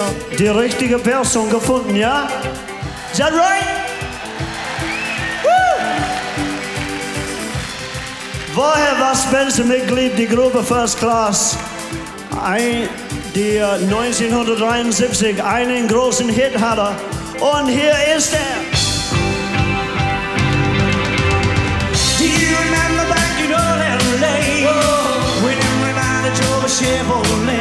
die richtige Person gefunden, ja? Is that right? Woo! Woher war Spencer-Mitglied die Gruppe First Class? Die 1973 einen großen Hit hatte. Und hier ist er. Do you remember back in old LA? When we riding over Chevrolet?